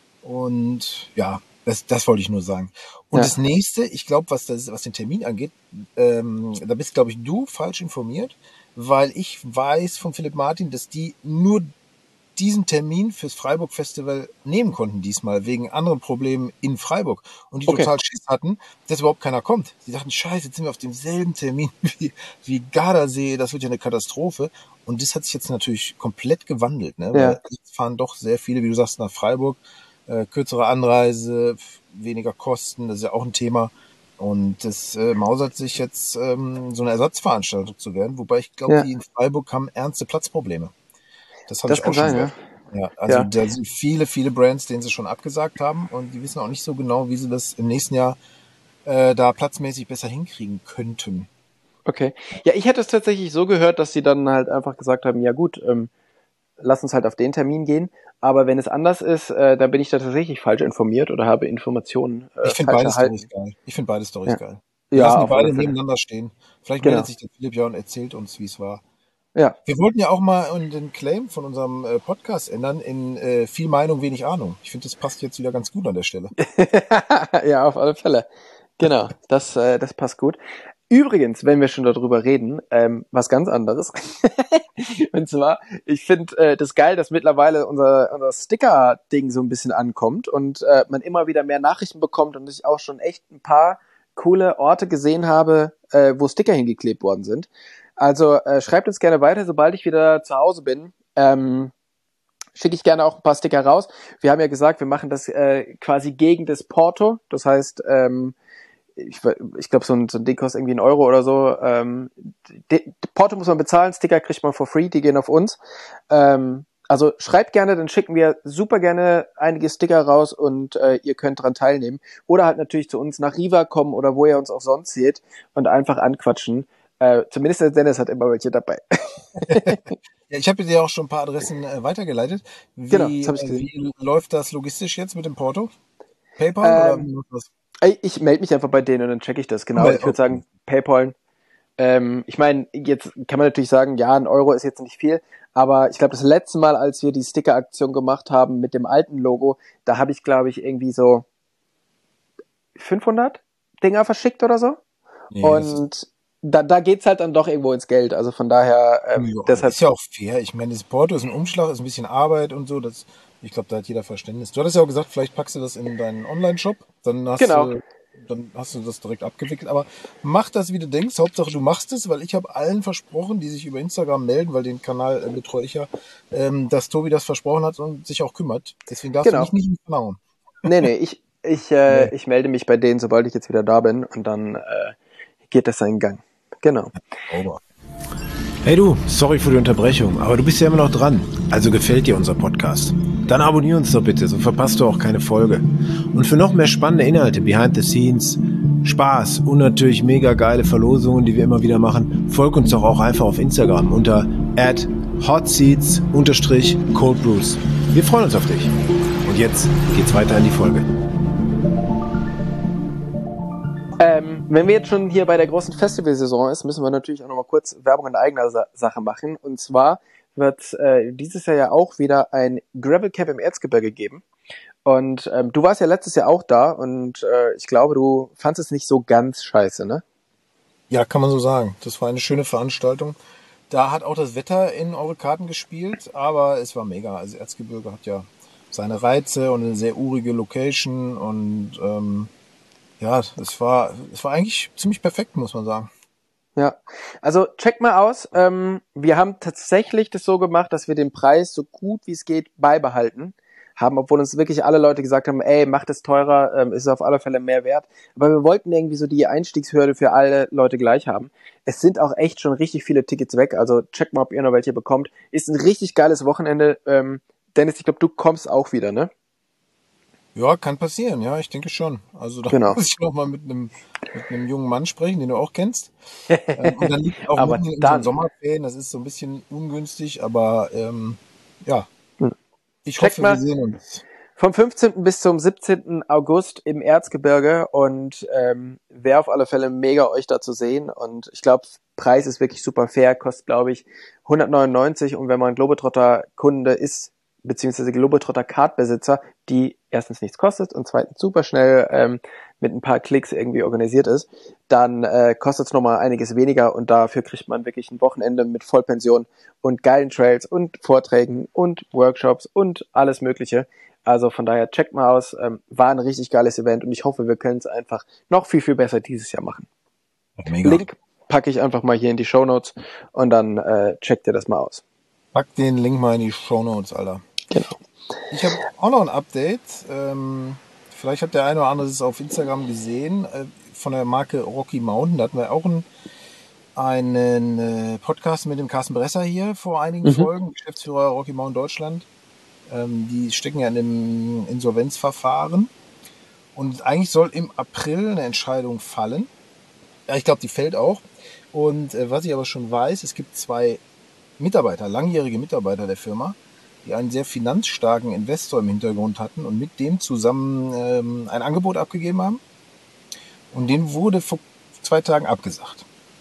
Und ja, das, das wollte ich nur sagen. Und
Ja.
das nächste, ich glaube, was das, was den Termin angeht, ähm, da bist, glaube ich, du falsch informiert, weil ich weiß von Philipp Martin, dass die nur diesen Termin fürs Freiburg Festival nehmen konnten diesmal, wegen anderen Problemen in Freiburg. Und die
Okay.
total Schiss hatten, dass überhaupt keiner kommt. Sie dachten, scheiße, jetzt sind wir auf demselben Termin wie, wie Gardasee, das wird ja eine Katastrophe. Und das hat sich jetzt natürlich komplett gewandelt, ne?
Ja.
Weil jetzt fahren doch sehr viele, wie du sagst, nach Freiburg. Äh, kürzere Anreise, weniger Kosten, das ist ja auch ein Thema. Und das äh, mausert sich jetzt, ähm, so eine Ersatzveranstaltung zu werden. Wobei ich glaube,
Ja.
die in Freiburg haben ernste Platzprobleme. Das habe
Das
ich
kann
auch schon
sein,
gehört. Ja, also
Ja.
da sind viele, viele Brands, denen sie schon abgesagt haben und die wissen auch nicht so genau, wie sie das im nächsten Jahr äh, da platzmäßig besser hinkriegen könnten.
Okay. Ja, ich hätte es tatsächlich so gehört, dass sie dann halt einfach gesagt haben, ja gut, ähm, lass uns halt auf den Termin gehen. Aber wenn es anders ist, äh, dann bin ich da tatsächlich falsch informiert oder habe Informationen äh,
Ich finde
falsch
beide Storys
erhalten.
geil. Ich finde beide Storys
Ja.
geil. Wir
Ja,
lassen die
auf alle
beide
Fälle.
nebeneinander stehen. Vielleicht
Genau.
meldet sich der Philipp ja und erzählt uns, wie es war.
Ja.
Wir wollten ja auch mal den Claim von unserem äh, Podcast ändern in äh, viel Meinung, wenig Ahnung. Ich finde, das passt jetzt wieder ganz gut an der Stelle.
Ja, auf alle Fälle. Genau, das, äh, das passt gut. Übrigens, wenn wir schon darüber reden, ähm, was ganz anderes. Und zwar, ich finde äh, das geil, dass mittlerweile unser, unser Sticker-Ding so ein bisschen ankommt und äh, man immer wieder mehr Nachrichten bekommt und ich auch schon echt ein paar coole Orte gesehen habe, äh, wo Sticker hingeklebt worden sind. Also äh, schreibt uns gerne weiter, sobald ich wieder zu Hause bin. Ähm, schicke ich gerne auch ein paar Sticker raus. Wir haben ja gesagt, wir machen das äh, quasi gegen das Porto. Das heißt, ähm, ich, ich glaube, so ein, so ein Ding kostet irgendwie einen Euro oder so. Ähm, die, Porto muss man bezahlen, Sticker kriegt man for free, die gehen auf uns. Ähm, also schreibt gerne, dann schicken wir super gerne einige Sticker raus und äh, ihr könnt dran teilnehmen. Oder halt natürlich zu uns nach Riva kommen oder wo ihr uns auch sonst seht und einfach anquatschen. Äh, zumindest der Dennis hat immer welche dabei.
Ja, ich habe dir auch schon ein paar Adressen äh, weitergeleitet. Wie,
Genau, das hab ich
äh,
gesehen.
wie läuft das logistisch jetzt mit dem Porto? PayPal
Ähm,
oder wie läuft das?
Ich, ich melde mich einfach bei denen und dann checke ich das. Genau,
Meld-
ich würde
okay.
sagen, PayPal. Ähm, ich meine, jetzt kann man natürlich sagen, ja, ein Euro ist jetzt nicht viel, aber ich glaube, das letzte Mal, als wir die Sticker-Aktion gemacht haben mit dem alten Logo, da habe ich, glaube ich, irgendwie so fünfhundert Dinger verschickt oder so.
Nee, das ist,
Und da, da geht's halt dann doch irgendwo ins Geld. Also von daher, ähm,
ja,
deshalb,
ist ja auch fair. Ich meine, das Porto ist ein Umschlag, ist ein bisschen Arbeit und so. Das, ich glaube, da hat jeder Verständnis. Du hattest ja auch gesagt, vielleicht packst du das in deinen Online-Shop, dann hast
genau.
du, dann hast du das direkt abgewickelt. Aber mach das, wie du denkst. Hauptsache, du machst es, weil ich habe allen versprochen, die sich über Instagram melden, weil den Kanal äh, betreue ich ja, ähm, dass Tobi das versprochen hat und sich auch kümmert. Deswegen darfst
Genau.
du mich nicht mit verhauen.
Nee, nee, ich, ich, äh,
Nee.
ich melde mich bei denen, sobald ich jetzt wieder da bin und dann äh, geht das seinen Gang. Genau.
Sauber.
Hey du, sorry für die Unterbrechung, aber du bist ja immer noch dran. Also gefällt dir unser Podcast? Dann abonnier uns doch bitte, so verpasst du auch keine Folge. Und für noch mehr spannende Inhalte, Behind the Scenes, Spaß und natürlich mega geile Verlosungen, die wir immer wieder machen, folg uns doch auch einfach auf Instagram unter at hotseats cold brews. Wir freuen uns auf dich. Und jetzt geht's weiter in die Folge.
Ähm, wenn wir jetzt schon hier bei der großen Festivalsaison ist, müssen wir natürlich auch noch mal kurz Werbung in eigener Sa- Sache machen. Und zwar wird äh, dieses Jahr ja auch wieder ein Gravel Camp im Erzgebirge geben. Und ähm, du warst ja letztes Jahr auch da und äh, ich glaube, du fandest es nicht so ganz scheiße, ne?
Ja, kann man so sagen. Das war eine schöne Veranstaltung. Da hat auch das Wetter in eure Karten gespielt, aber es war mega. Also Erzgebirge hat ja seine Reize und eine sehr urige Location und ähm, ja, es war, es war eigentlich ziemlich perfekt, muss man sagen.
Ja, also check mal aus. Ähm, wir haben tatsächlich das so gemacht, dass wir den Preis so gut wie es geht beibehalten. haben, obwohl uns wirklich alle Leute gesagt haben, ey, macht es teurer, ähm, ist auf alle Fälle mehr wert. Aber wir wollten irgendwie so die Einstiegshürde für alle Leute gleich haben. Es sind auch echt schon richtig viele Tickets weg, also checkt mal, ob ihr noch welche bekommt. Ist ein richtig geiles Wochenende. Ähm, Dennis, ich glaube, du kommst auch wieder, ne?
Ja, kann passieren, ja, ich denke schon. Also da
Genau.
muss ich noch mal mit einem mit einem jungen Mann sprechen, den du auch kennst. Ähm, und dann liegt auch
Aber
mitten in
dann,
unseren Sommerferien, das ist so ein bisschen ungünstig, aber ähm, ja,
Hm.
ich
checkt
hoffe, wir
mal
sehen uns.
vom fünfzehnten bis zum siebzehnten August im Erzgebirge und ähm, wäre auf alle Fälle mega, euch da zu sehen. Und ich glaube, Preis ist wirklich super fair, kostet, glaube ich, hundertneunundneunzig. Und wenn man Globetrotter-Kunde ist, beziehungsweise Globetrotter-Card-Besitzer, die erstens nichts kostet und zweitens super schnell ähm, mit ein paar Klicks irgendwie organisiert ist, dann äh, kostet es nochmal einiges weniger und dafür kriegt man wirklich ein Wochenende mit Vollpension und geilen Trails und Vorträgen und Workshops und alles Mögliche. Also von daher checkt mal aus, ähm, war ein richtig geiles Event und ich hoffe, wir können es einfach noch viel, viel besser dieses Jahr machen.
Mega.
Link packe ich einfach mal hier in die Shownotes und dann äh, checkt ihr das mal aus.
Pack den Link mal in die Shownotes, Alter.
Genau.
Ich habe auch noch ein Update. Ähm, vielleicht hat der eine oder andere es auf Instagram gesehen, äh, von der Marke Rocky Mountain. Da hatten wir auch einen, einen äh, Podcast mit dem Carsten Bresser hier vor einigen
Mhm.
Folgen, Geschäftsführer Rocky Mountain Deutschland. Ähm, die stecken ja in einem Insolvenzverfahren. Und eigentlich soll im April eine Entscheidung fallen. Ja, ich glaube, die fällt auch. Und äh, was ich aber schon weiß, es gibt zwei Mitarbeiter, langjährige Mitarbeiter der Firma, die einen sehr finanzstarken Investor im Hintergrund hatten und mit dem zusammen ähm, ein Angebot abgegeben haben. Und den wurde vor zwei Tagen abgesagt.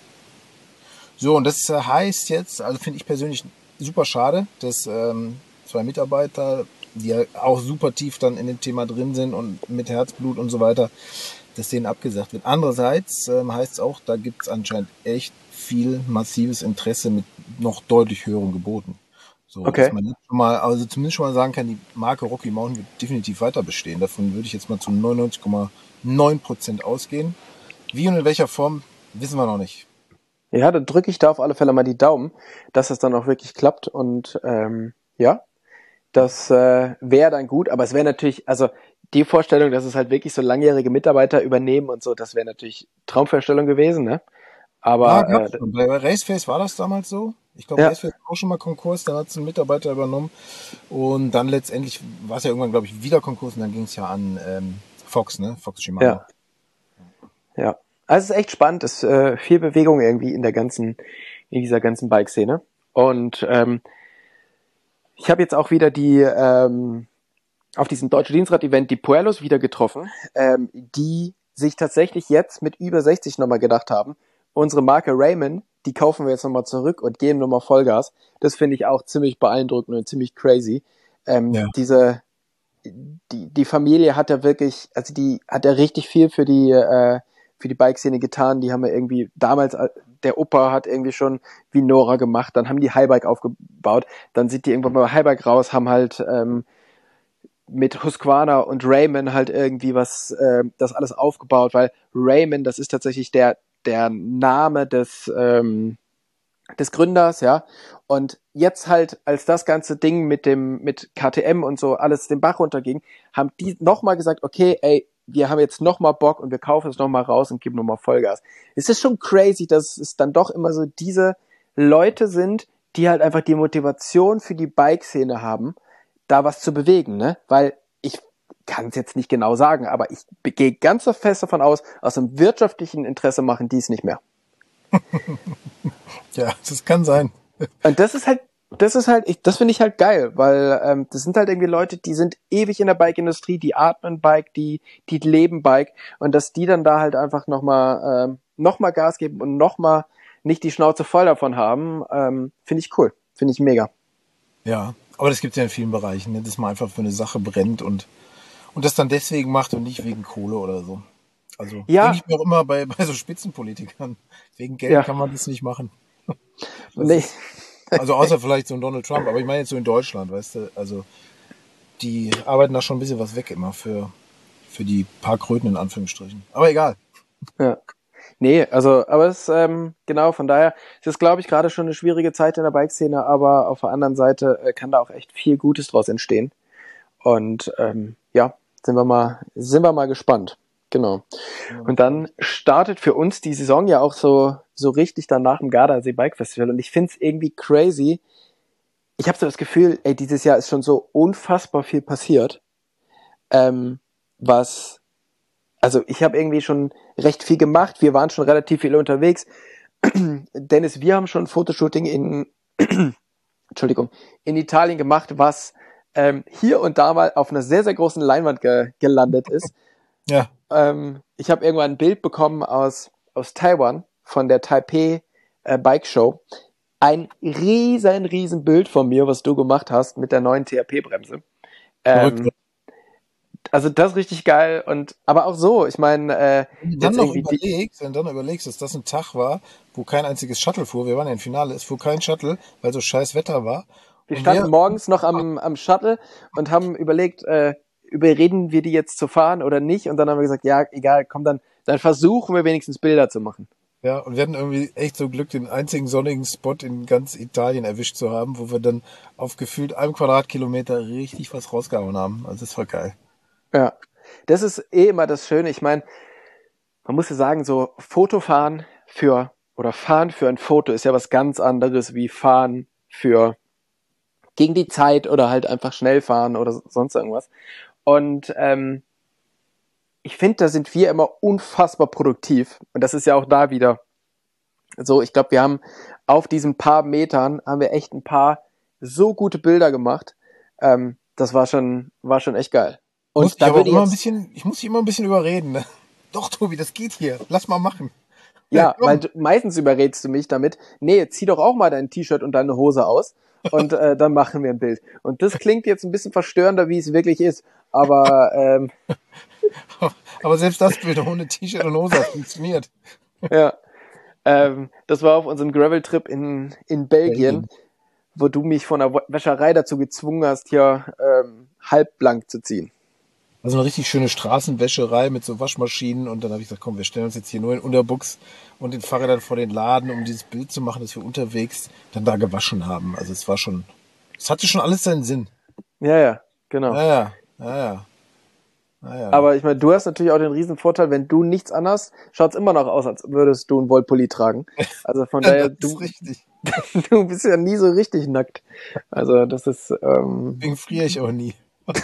So, und das heißt jetzt, also finde ich persönlich super schade, dass ähm, zwei Mitarbeiter, die ja auch super tief dann in dem Thema drin sind und mit Herzblut und so weiter, dass denen abgesagt wird. Andererseits ähm, heißt es auch, da gibt es anscheinend echt viel massives Interesse mit noch deutlich höheren Geboten. So,
Okay.
dass man jetzt schon mal, also zumindest schon mal sagen kann, die Marke Rocky Mountain wird definitiv weiter bestehen. Davon würde ich jetzt mal zu neunundneunzig Komma neun Prozent ausgehen. Wie und in welcher Form, wissen wir noch nicht.
Ja, dann drücke ich da auf alle Fälle mal die Daumen, dass es dann auch wirklich klappt und ähm, ja, das äh, wäre dann gut, aber es wäre natürlich, also die Vorstellung, dass es halt wirklich so langjährige Mitarbeiter übernehmen und so, das wäre natürlich Traumvorstellung gewesen, ne? Aber
Ja,
äh,
gab's schon. Bei Raceface war das damals so. Ich glaube,
ja,
Raceface war auch schon mal Konkurs, dann hat es ein Mitarbeiter übernommen. Und dann letztendlich war es ja irgendwann, glaube ich, wieder Konkurs und dann ging es ja an ähm, Fox, ne? Fox Shimano.
ja, ja. Also es ist echt spannend, es ist äh, viel Bewegung irgendwie in der ganzen, in dieser ganzen Bike-Szene. Und ähm, ich habe jetzt auch wieder die ähm, auf diesem Deutsche Dienstrat-Event die Puellos wieder getroffen, ähm, die sich tatsächlich jetzt mit über sechzig nochmal gedacht haben, unsere Marke Raymond, die kaufen wir jetzt nochmal zurück und geben nochmal Vollgas. Das finde ich auch ziemlich beeindruckend und ziemlich crazy. Ähm,
Ja.
Diese, die, die Familie hat ja wirklich, also die hat ja richtig viel für die, äh, für die Bike-Szene getan. Die haben ja irgendwie damals, äh, der Opa hat irgendwie schon wie Nora gemacht, dann haben die Highbike aufgebaut, dann sind die irgendwann bei Highbike raus, haben halt ähm, mit Husqvarna und Raymond halt irgendwie was, äh, das alles aufgebaut, weil Raymond, das ist tatsächlich der, der Name des, ähm, des Gründers, ja. Und jetzt halt, als das ganze Ding mit dem, mit K T M und so alles den Bach runterging, haben die nochmal gesagt, okay, ey, wir haben jetzt nochmal Bock und wir kaufen es nochmal raus und geben nochmal Vollgas. Es ist schon crazy, dass es dann doch immer so diese Leute sind, die halt einfach die Motivation für die Bike-Szene haben, da was zu bewegen, ne? Weil ich kann es jetzt nicht genau sagen, aber ich gehe ganz so fest davon aus, aus einem wirtschaftlichen Interesse machen die es nicht mehr.
Ja, das kann sein.
Und das ist halt, das ist halt, ich, das finde ich halt geil, weil ähm, das sind halt irgendwie Leute, die sind ewig in der Bike-Industrie, die atmen Bike, die, die leben Bike und dass die dann da halt einfach nochmal ähm, noch mal Gas geben und nochmal nicht die Schnauze voll davon haben, ähm, finde ich cool, finde ich mega.
Ja, aber das gibt es ja in vielen Bereichen, ne? Dass man einfach für eine Sache brennt und, und das dann deswegen macht und nicht wegen Kohle oder so. Also
Ja.
denke ich mir auch immer bei, bei so Spitzenpolitikern. Wegen Geld
Ja.
kann man das nicht machen. Das
Nee.
ist, also außer vielleicht so ein Donald Trump, aber ich meine jetzt so in Deutschland, weißt du, also die arbeiten da schon ein bisschen was weg immer für, für die paar Kröten in Anführungsstrichen. Aber egal.
Ja. Nee, also, aber es, ähm, genau, von daher, es ist, glaube ich, gerade schon eine schwierige Zeit in der Bike-Szene, aber auf der anderen Seite äh, kann da auch echt viel Gutes draus entstehen. Und ähm, ja, sind wir mal, sind wir mal gespannt. Genau. Und dann startet für uns die Saison ja auch so, so richtig dann nach dem Gardasee Bike Festival. Und ich finde es irgendwie crazy. Ich habe so das Gefühl, ey, dieses Jahr ist schon so unfassbar viel passiert. Ähm, was, also ich habe irgendwie schon recht viel gemacht. Wir waren schon relativ viel unterwegs. Dennis, wir haben schon ein Fotoshooting in, Entschuldigung, in Italien gemacht, was ähm, hier und da mal auf einer sehr, sehr großen Leinwand ge- gelandet ist.
Ja.
Ähm, ich habe irgendwann ein Bild bekommen aus, aus Taiwan von der Taipei äh, Bike Show. Ein riesen, riesen Bild von mir, was du gemacht hast mit der neuen T H P-Bremse. Ähm,
Verrückt.
also das ist richtig geil. Und aber auch so, ich meine, äh,
Wenn du dann
jetzt
noch
irgendwie die,
überlegst, wenn du dann überlegst, dass das ein Tag war, wo kein einziges Shuttle fuhr, wir waren ja im Finale, es fuhr kein Shuttle, weil so scheiß Wetter war.
wir
Und
standen
wir,
morgens noch am, am Shuttle und haben überlegt, äh, überreden wir die jetzt zu fahren oder nicht? Und dann haben wir gesagt, ja, egal, komm, dann, dann versuchen wir wenigstens Bilder zu machen.
ja, und wir hatten irgendwie echt so Glück, den einzigen sonnigen Spot in ganz Italien erwischt zu haben, wo wir dann auf gefühlt einem Quadratkilometer richtig was rausgehauen haben. Also das war geil.
Ja, das ist eh immer das Schöne. Ich meine, man muss ja sagen, so Fotofahren für oder Fahren für ein Foto ist ja was ganz anderes wie Fahren für gegen die Zeit oder halt einfach schnell fahren oder sonst irgendwas. Und ähm, ich finde, da sind wir immer unfassbar produktiv. Und das ist ja auch da wieder so. Ich glaube, wir haben auf diesen paar Metern haben wir echt ein paar so gute Bilder gemacht. Ähm, das war schon war schon echt geil. Und
Muss ich
da
aber auch
würde ich
immer ein
jetzt
bisschen, ich muss dich immer ein bisschen überreden. Ne? Doch, Tobi, das geht hier. Lass mal machen.
ja,
Komm.
weil du, meistens überredst du mich damit, nee, zieh doch auch mal dein T-Shirt und deine Hose aus und äh, dann machen wir ein Bild. Und das klingt jetzt ein bisschen verstörender, wie es wirklich ist, aber ähm,
Aber selbst das Bild ohne T-Shirt und Hose hat funktioniert.
ja, ähm, das war auf unserem Gravel-Trip in, in Belgien,
Belgien.
wo du mich von der Wäscherei dazu gezwungen hast, hier ähm, halbblank zu ziehen.
Also eine richtig schöne Straßenwäscherei mit so Waschmaschinen und dann habe ich gesagt, komm, wir stellen uns jetzt hier nur in Unterbuchs und den Fahrrädern vor den Laden, um dieses Bild zu machen, dass wir unterwegs dann da gewaschen haben. Also es war schon, es hatte schon alles seinen Sinn.
Ja, ja, genau.
Ja, ja, ja, ja. Ja, ja.
Aber ich meine, du hast natürlich auch den riesen Vorteil, wenn du nichts anhast, schaut's immer noch aus, als würdest du einen Wollpulli tragen. Also von daher,
das ist
du,
richtig.
du bist ja nie so richtig nackt. Also das ist, ähm,
Deswegen friere ich auch nie.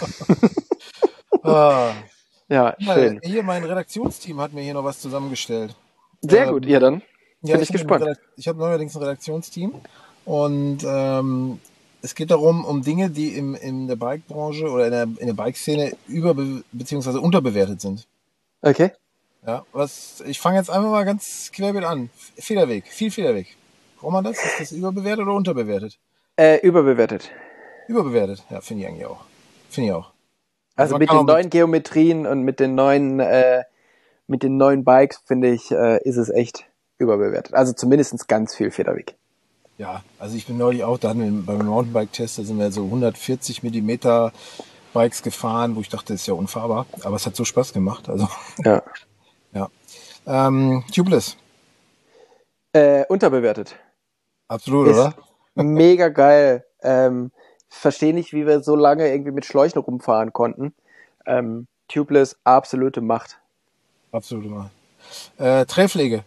ah.
ja,
Ja,
schön.
hier mein Redaktionsteam hat mir hier noch was zusammengestellt.
Sehr
Ähm,
gut, ja dann.
Ja,
Bin
ich,
ich
habe ein
gespannt.
Redak- ich habe neuerdings ein Redaktionsteam und ähm, es geht darum, um Dinge, die im, in der Bike-Branche oder in der, in der Bike-Szene über- bzw. unterbewertet sind.
Okay.
Ja, was, ich fange jetzt einfach mal ganz querbeet an. Federweg, viel Federweg. Braucht man das? Ist das überbewertet oder unterbewertet?
Äh, überbewertet.
Überbewertet, ja, finde ich eigentlich auch. Finde ich auch.
Also
man
mit
kann
den
auch mit-
neuen Geometrien und mit den neuen, äh, mit den neuen Bikes, finde ich, äh, ist es echt überbewertet. Also zumindest ganz viel Federweg.
Ja, also ich bin neulich auch da beim Mountainbike-Test, da sind wir so hundertvierzig Millimeter Bikes gefahren, wo ich dachte, das ist ja unfahrbar. Aber es hat so Spaß gemacht. Also,
Ja.
ja. Ähm, Tubeless,
Äh, unterbewertet.
absolut,
Ist
oder?
mega geil. Ähm, verstehe nicht, wie wir so lange irgendwie mit Schläuchen rumfahren konnten. Ähm, Tubeless, absolute Macht.
Absolut immer. Äh, Trailpflege,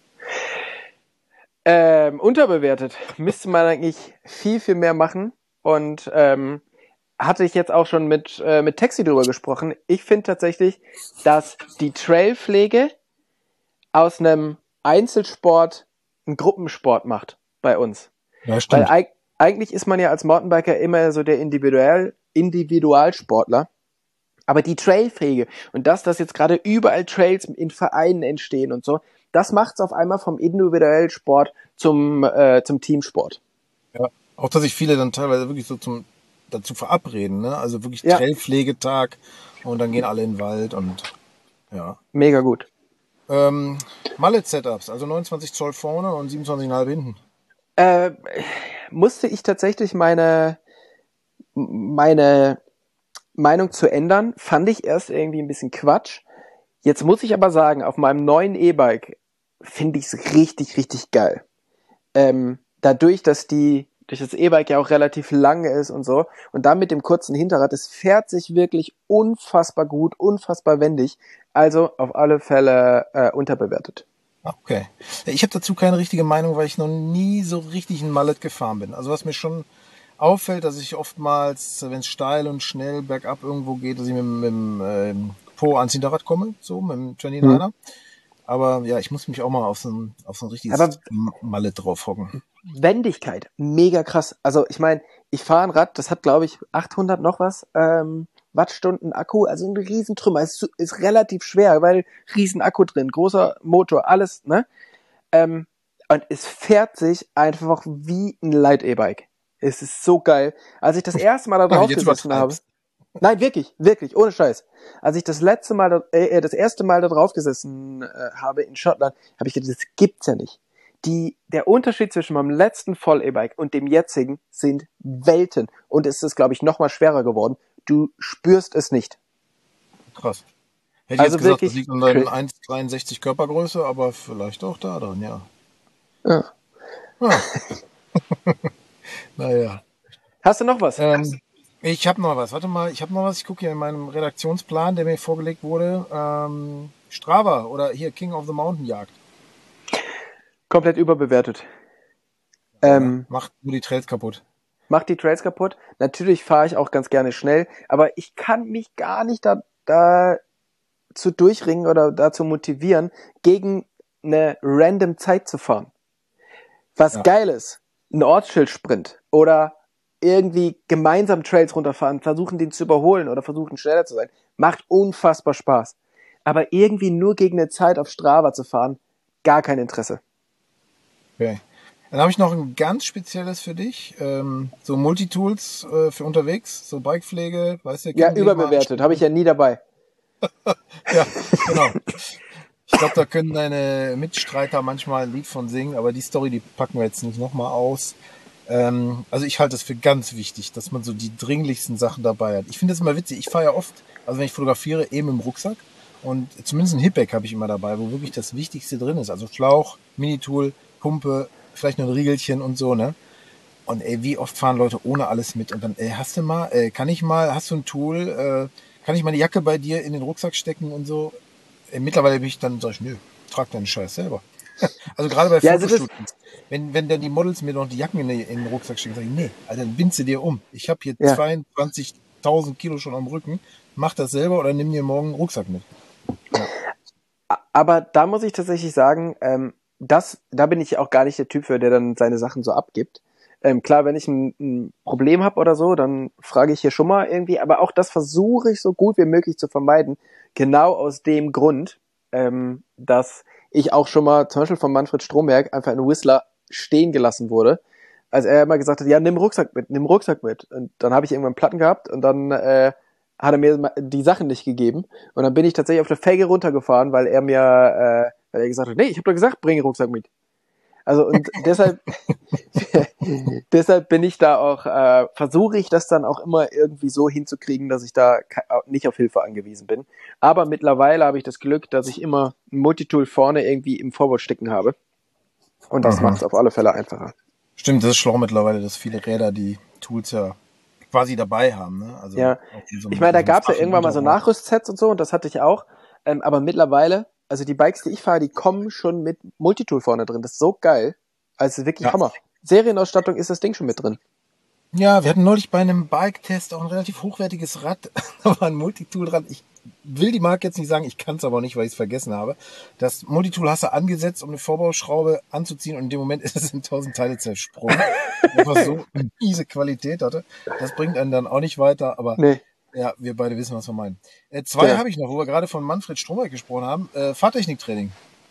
Ähm, unterbewertet. Müsste man eigentlich viel, viel mehr machen. Und ähm, hatte ich jetzt auch schon mit, äh, mit Taxi drüber gesprochen. Ich finde tatsächlich, dass die Trailpflege aus einem Einzelsport einen Gruppensport macht bei uns.
ja,
Weil
stimmt.
eig- eigentlich ist man ja als Mountainbiker immer so der Individual, Individualsportler. Aber die Trailpflege und das, dass jetzt gerade überall Trails in Vereinen entstehen und so, das macht es auf einmal vom individuellen Sport zum, äh, zum Teamsport.
Ja. Auch, dass sich viele dann teilweise wirklich so zum dazu verabreden, ne? Also wirklich
Ja.
Trailpflegetag und dann gehen alle in den Wald und ja.
Mega gut.
Ähm, Mallet-Setups, also neunundzwanzig Zoll vorne und siebenundzwanzig Komma fünf hinten.
Äh, musste ich tatsächlich meine, meine Meinung zu ändern, fand ich erst irgendwie ein bisschen Quatsch. Jetzt muss ich aber sagen, auf meinem neuen E-Bike finde ich es richtig, richtig geil. Ähm, dadurch, dass die durch das E-Bike ja auch relativ lang ist und so. Und dann mit dem kurzen Hinterrad, es fährt sich wirklich unfassbar gut, unfassbar wendig. Also auf alle Fälle äh, unterbewertet.
Okay. Ich habe dazu keine richtige Meinung, weil ich noch nie so richtig ein Mallet gefahren bin. Also was mir schon auffällt, dass ich oftmals, wenn es steil und schnell bergab irgendwo geht, dass ich mit, mit dem ähm, Po ans Hinterrad komme, so mit dem Twenty-Niner. Hm. Aber ja, ich muss mich auch mal auf so ein, auf so ein richtiges Aber Mallet drauf hocken.
Wendigkeit, mega krass. Also ich meine, ich fahre ein Rad, das hat glaube ich achthundert noch was ähm, Wattstunden Akku, also ein Riesentrümmer. Es ist, ist relativ schwer, weil riesen Akku drin, großer Motor, alles, ne? Ähm, und es fährt sich einfach wie ein Light-E-Bike. Es ist so geil. Als ich das erste Mal da drauf gesessen habe, nein, wirklich, wirklich, ohne Scheiß. Als ich das letzte Mal, da, äh, das erste Mal da drauf gesessen äh, habe in Schottland, habe ich gedacht, das gibt's ja nicht. Die, der Unterschied zwischen meinem letzten Voll-E-Bike und dem jetzigen sind Welten. Und es ist, glaube ich, noch mal schwerer geworden. Du spürst es nicht.
Krass. Hätte ich
also
jetzt gesagt,
wirklich
das liegt an deinem eins Komma dreiundsechzig Körpergröße, aber vielleicht auch da dran, ja.
Ja.
Ah. Naja.
Hast du noch was?
Ähm, ich habe noch was. Warte mal, ich habe noch was. Ich gucke hier in meinem Redaktionsplan, der mir vorgelegt wurde. Ähm, Strava oder hier King of the Mountain Jagd.
Komplett überbewertet.
Ja,
Ähm,
macht nur die Trails kaputt.
Macht die Trails kaputt. Natürlich fahre ich auch ganz gerne schnell, aber ich kann mich gar nicht da, da zu durchringen oder dazu motivieren, gegen eine random Zeit zu fahren. Was
Ja.
geil ist, ein Ortsschildsprint oder irgendwie gemeinsam Trails runterfahren, versuchen den zu überholen oder versuchen schneller zu sein, macht unfassbar Spaß. Aber irgendwie nur gegen eine Zeit auf Strava zu fahren, gar kein Interesse.
Okay. Dann habe ich noch ein ganz spezielles für dich. Ähm, so Multitools äh, für unterwegs, so Bikepflege, weißt du?
Ja, überbewertet, habe ich ja nie dabei.
Ja, genau. Ich glaube, da können deine Mitstreiter manchmal ein Lied von singen, aber die Story, die packen wir jetzt nicht nochmal aus. Ähm, also ich halte es für ganz wichtig, dass man so die dringlichsten Sachen dabei hat. Ich finde das immer witzig. Ich fahre ja oft, also wenn ich fotografiere, eben im Rucksack. Und zumindest ein Hipback habe ich immer dabei, wo wirklich das Wichtigste drin ist. Also Schlauch, Minitool, Pumpe, vielleicht noch ein Riegelchen und so, ne? Und ey, wie oft fahren Leute ohne alles mit? Und dann, ey, hast du mal, äh, kann ich mal, hast du ein Tool, äh, kann ich meine Jacke bei dir in den Rucksack stecken und so? Ey, mittlerweile bin ich dann, sag ich, nö, trag deinen Scheiß selber. Also gerade bei
Ja, also das-
Fotoshootings, wenn, wenn dann die Models mir noch die Jacken in, die, in den Rucksack stecken, sag ich, nee, Alter, dann bind sie dir um. Ich habe hier
Ja.
zweiundzwanzigtausend Kilo schon am Rücken, mach das selber oder nimm dir morgen einen Rucksack mit.
Aber da muss ich tatsächlich sagen, ähm, das, da bin ich auch gar nicht der Typ für, der dann seine Sachen so abgibt. Ähm, klar, wenn ich ein, ein Problem habe oder so, dann frage ich hier schon mal irgendwie, aber auch das versuche ich so gut wie möglich zu vermeiden. Genau aus dem Grund, ähm, dass ich auch schon mal zum Beispiel von Manfred Stromberg einfach in Whistler stehen gelassen wurde, als er immer gesagt hat, ja, nimm Rucksack mit, nimm Rucksack mit. Und dann habe ich irgendwann Platten gehabt und dann äh, hat er mir die Sachen nicht gegeben. Und dann bin ich tatsächlich auf der Felge runtergefahren, weil er mir, äh, weil er gesagt hat, nee, ich habe doch gesagt, bring den Rucksack mit. Also und deshalb, deshalb bin ich da auch, äh, versuche ich das dann auch immer irgendwie so hinzukriegen, dass ich da nicht auf Hilfe angewiesen bin. Aber mittlerweile habe ich das Glück, dass ich immer ein Multitool vorne irgendwie im Vorwort stecken habe. Und das
Aha.
macht es auf alle Fälle einfacher.
Stimmt, das ist schlau mittlerweile, dass viele Räder die Tools ja quasi dabei haben, ne? Also
Ja,
auch in so einem-
ich meine, da
in so einem
gab es ja
flachen
irgendwann mal so
Untergrund.
Nachrüstsets und so und das hatte ich auch. Ähm, aber mittlerweile, also die Bikes, die ich fahre, die kommen schon mit Multitool vorne drin. Das ist so geil. Also wirklich
Ja.
Hammer. Serienausstattung ist das Ding schon mit drin.
Ja, wir hatten neulich bei einem Bike-Test auch ein relativ hochwertiges Rad. Da war ein Multitool dran. Ich will die Marke jetzt nicht sagen, ich kann es aber nicht, weil ich es vergessen habe. Das Multitool hast du angesetzt, um eine Vorbauschraube anzuziehen und in dem Moment ist es in tausend Teile zersprungen. Einfach so eine miese Qualität hatte. Das bringt einen dann auch nicht weiter, aber
Nee.
ja, wir beide wissen, was wir meinen. Äh, zwei
Ja.
habe ich noch, wo wir gerade von Manfred Stromberg gesprochen haben. Äh, Fahrtechniktraining.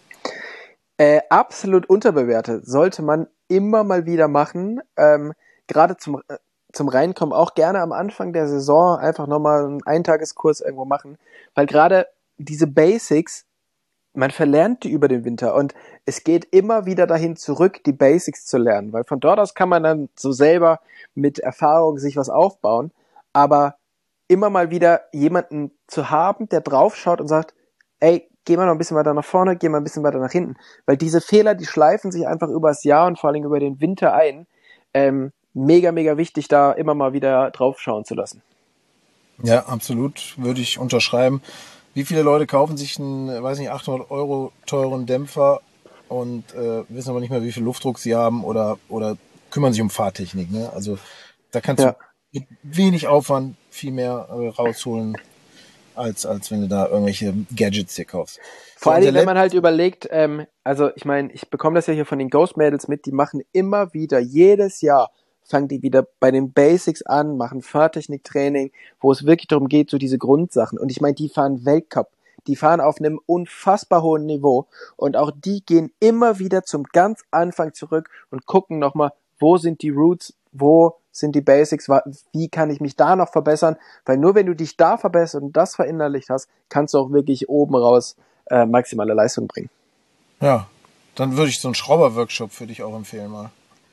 Äh, absolut unterbewertet. Sollte man immer mal wieder machen. Ähm, gerade zum, äh, zum Reinkommen auch gerne am Anfang der Saison einfach nochmal einen Eintageskurs irgendwo machen. Weil gerade diese Basics, man verlernt die über den Winter und es geht immer wieder dahin zurück, die Basics zu lernen. Weil von dort aus kann man dann so selber mit Erfahrung sich was aufbauen. Aber immer mal wieder jemanden zu haben, der draufschaut und sagt, ey, geh mal noch ein bisschen weiter nach vorne, geh mal ein bisschen weiter nach hinten. Weil diese Fehler, die schleifen sich einfach über das Jahr und vor allem über den Winter ein. Ähm, mega, mega wichtig, da immer mal wieder drauf schauen zu lassen.
Ja, absolut, würde ich unterschreiben. Wie viele Leute kaufen sich einen, weiß nicht, achthundert Euro teuren Dämpfer und äh, wissen aber nicht mehr, wie viel Luftdruck sie haben oder oder kümmern sich um Fahrtechnik, ne? Also da kannst
Ja.
du mit wenig Aufwand viel mehr äh, rausholen, als als wenn du da irgendwelche Gadgets dir kaufst.
Vor
So,
allem,
unser
wenn man halt überlegt, ähm, also ich meine, ich bekomme das ja hier von den Ghost Mädels mit, die machen immer wieder, jedes Jahr, fangen die wieder bei den Basics an, machen Fahrtechniktraining, wo es wirklich darum geht, so diese Grundsachen. Und ich meine, die fahren Weltcup, die fahren auf einem unfassbar hohen Niveau und auch die gehen immer wieder zum ganz Anfang zurück und gucken nochmal, wo sind die Roots, wo sind die Basics, wa- wie kann ich mich da noch verbessern, weil nur wenn du dich da verbesserst und das verinnerlicht hast, kannst du auch wirklich oben raus äh, maximale Leistung bringen.
Ja, dann würde ich so einen Schrauber-Workshop für dich auch empfehlen mal.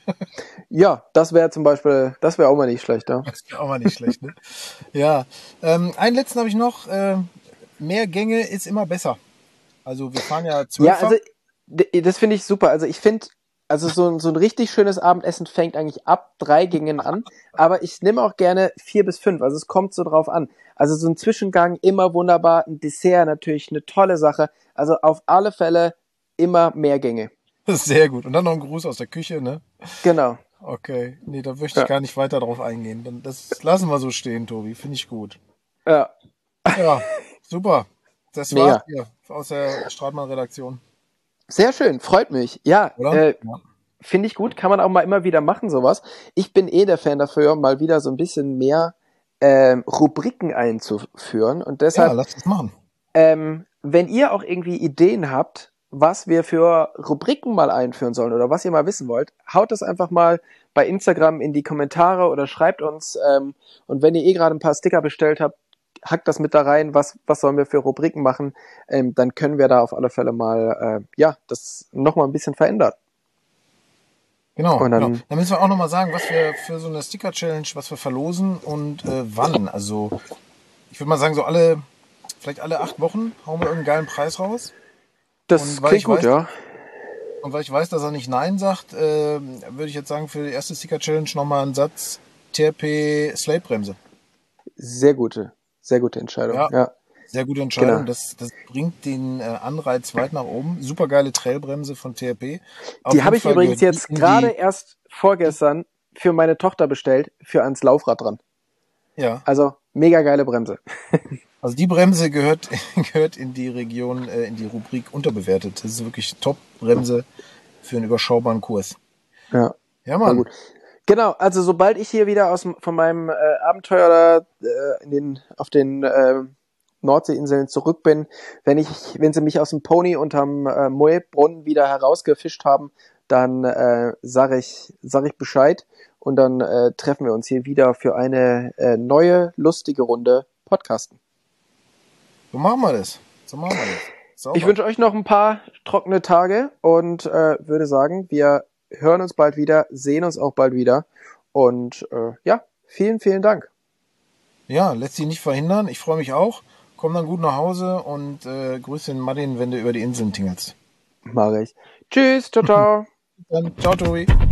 Ja, das wäre zum Beispiel, das wäre auch mal nicht schlecht, ja.
Das wäre auch mal nicht schlecht, ne? Ja, ähm, einen letzten habe ich noch. Ähm, mehr Gänge ist immer besser. Also wir fahren ja
Ja,
zwölf.
also d- das finde ich super. Also ich finde, also so ein, so ein richtig schönes Abendessen fängt eigentlich ab drei Gängen an, aber ich nehme auch gerne vier bis fünf. Also es kommt so drauf an. Also so ein Zwischengang immer wunderbar, ein Dessert natürlich eine tolle Sache. Also auf alle Fälle immer mehr Gänge.
Sehr gut. Und dann noch ein Gruß aus der Küche, ne?
Genau.
Okay, nee, da möchte ich
Ja.
gar nicht weiter drauf eingehen. Dann das lassen wir so stehen, Tobi. Finde ich gut.
Ja.
Ja, super. Das
Mega.
war's hier aus der Stratmann-Redaktion,
Sehr schön, freut mich. Ja,
oder?
äh,
Ja.
finde ich gut, kann man auch mal immer wieder machen, sowas. Ich bin eh der Fan dafür, mal wieder so ein bisschen mehr ähm, Rubriken einzuführen. Und
Ja,
deshalb,
lass das machen.
ähm, wenn ihr auch irgendwie Ideen habt, was wir für Rubriken mal einführen sollen oder was ihr mal wissen wollt, haut das einfach mal bei Instagram in die Kommentare oder schreibt uns. Ähm, und wenn ihr eh gerade ein paar Sticker bestellt habt, hackt das mit da rein, was, was sollen wir für Rubriken machen, ähm, dann können wir da auf alle Fälle mal, äh, ja, das nochmal ein bisschen verändern.
Genau,
Und dann-
genau. Dann müssen wir auch nochmal sagen, was wir für so eine Sticker-Challenge, was wir verlosen und äh, wann. Also ich würde mal sagen, so alle, vielleicht alle acht Wochen hauen wir irgendeinen geilen Preis raus.
Das
Und weil
klingt
ich
gut,
weiß-
ja.
Und weil ich weiß, dass er nicht Nein sagt, äh, würde ich jetzt sagen, für die erste Sticker-Challenge nochmal einen Satz T R P Slate-Bremse.
Sehr gute, sehr gute Entscheidung.
Ja.
Ja.
Sehr gute Entscheidung.
Genau.
Das, das bringt den äh, Anreiz weit nach oben. Supergeile Trailbremse von T R P. Auf
Die
jeden
habe ich
Fall
übrigens
gehört die
jetzt
in die-
gerade erst vorgestern für meine Tochter bestellt, für ans Laufrad dran.
Ja,
Also mega geile Bremse.
also die Bremse gehört, gehört in die Region, äh, in die Rubrik unterbewertet. Das ist wirklich Top-Bremse für einen überschaubaren Kurs.
Ja.
Ja,
War
Mann.
gut. Genau, also sobald ich hier wieder aus dem, von meinem äh, Abenteuer da, äh, in den, auf den äh, Nordseeinseln zurück bin, wenn ich, wenn sie mich aus dem Pony unterm äh, Moe-Brunnen wieder herausgefischt haben, dann äh, sag ich, sag ich Bescheid und dann äh, treffen wir uns hier wieder für eine äh, neue, lustige Runde Podcasten.
So machen wir das. So machen wir das. Sauber.
Ich wünsche euch noch ein paar trockene Tage und äh, würde sagen, wir hören uns bald wieder, sehen uns auch bald wieder und äh, ja, vielen, vielen Dank.
Ja, lässt sich nicht verhindern. Ich freue mich auch. Komm dann gut nach Hause und äh, grüße den Martin, wenn du über die Inseln tingelst.
Mach ich. Tschüss, ciao, ciao.
Dann ciao, Tobi.